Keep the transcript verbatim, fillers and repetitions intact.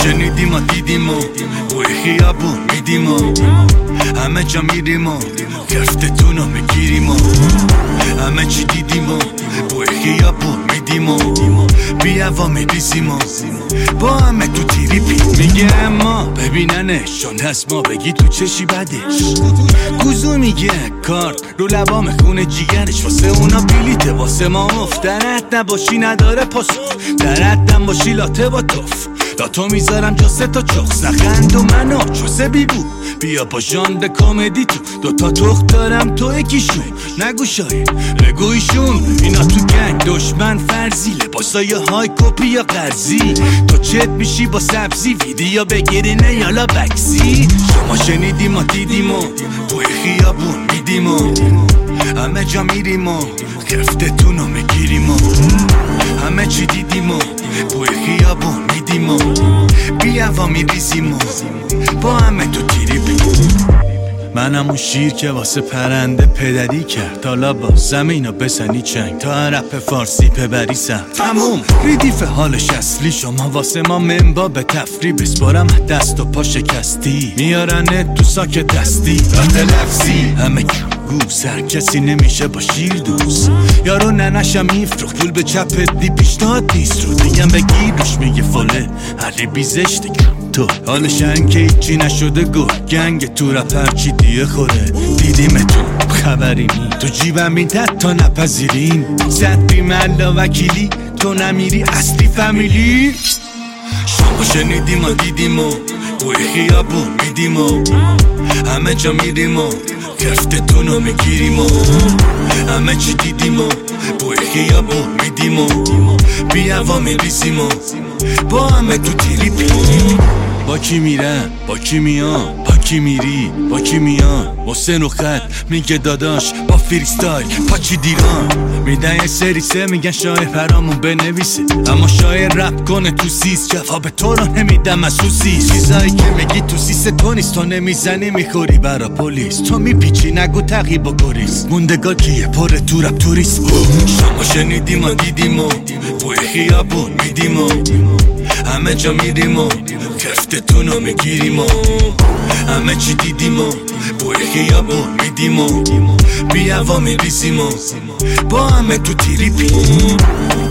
شنیدیم و دیدیم و بوی خیابون میدیم و همه جا میریم و گفتتون رو میگیریم و همه چی دیدیم و بوی خیابون میدیم و بیا و میریزیم و با همه تو تیری پی میگه اما ببیننشون هست ما بگی تو چشی بدش کوزو میگه کارت رو لبام خونه جیگرش واسه اونا بیلیته واسه ما افتنت نباشی نداره پاسخ درتم باشی لاته با توف لاتو میذارم جا سه تا چخ سخند و منو چوسه بی بو بیا با ژانر کامدی تو دوتا تخت دارم تو یکیشون نگو شاید بگویشون اینا تو گنگ دشمن فرضی لباسای های کپی یا قرضی تو چت میشی با سبزی ویدیو بگیرینه یالا بکسی شما شنیدیم و دیدیم و توی خیابون میدیم و همه جا میریم و خفتتون رو میگیریم و همه چی دیدیم و توی خیابون میدیم و بیا و میریزیم و با همه تو تیری بی منم اون شیر که واسه پرنده پدری کرد حالا با زمینو بسنی چنگ تا رپ فارسی پبری سم تموم ریدیف حالش اصلی شما واسه ما منبا به تفری بسپارم دست و پا شکستی میارنت تو ساک دستی رات لفظی همه گو سر کسی نمیشه با شیر دوست یارو ننشم میفروخ پول به چپت دی پیشتاد دیست رو دیگم بگیرش میگه فله علی بیزش دیگم تو حالش که ایچی نشده گو گنگ تو رپر چی دیه خوره دیدیم تو خبری نی تو جیبم این تد تا نپذیرین زد بی ملا وکیلی تو نمیری اصلی فامیلی شما شنیدیم و دیدیم و توی خیابون میدیم و همه جا میریم و گفتتون رو میگیریم و همه چی دیدیم و توی خیابون میدیم و بیا و میریزیم و با همه تو تیری پی با کی میرم با کی میان با کی میری با کی میان حسین و خط میگه داداش با فریستایل پاچی دیران میدن یه سری سه میگن شاعر پرامون بنویسه اما شاعر رپ کنه تو سیس جواب تو رو نمیدم از تو سیس چیزایی که میگی تو سیس تو نیست تو نمیزنی میخوری برا پلیس تو میپیچی نگو تقیب و گریز موندگار کیه پره تو رپ توریست شما شنیدیم و دیدیم و توی خیابون میدیم و همه جا میریم و گفتتون رو میگیریم و همه چی دیدیم و بوی خیابون میدیم و بیا و میریزیم و با همه تو تیری پی